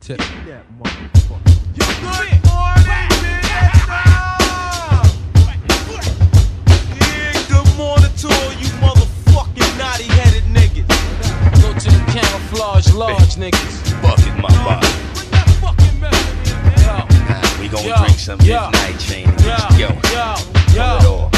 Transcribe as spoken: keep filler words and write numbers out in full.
tip. That motherfucker. You good morning, Vietnam! Yeah, good morning to all you motherfucking naughty-headed niggas. Go to the camouflage large niggas. Bucket my body. Bring that fucking mess in here, man. Yo, Nah, we gon' yo, drink some yo, midnight chain. yo, Yo, yo, pull it yo. off.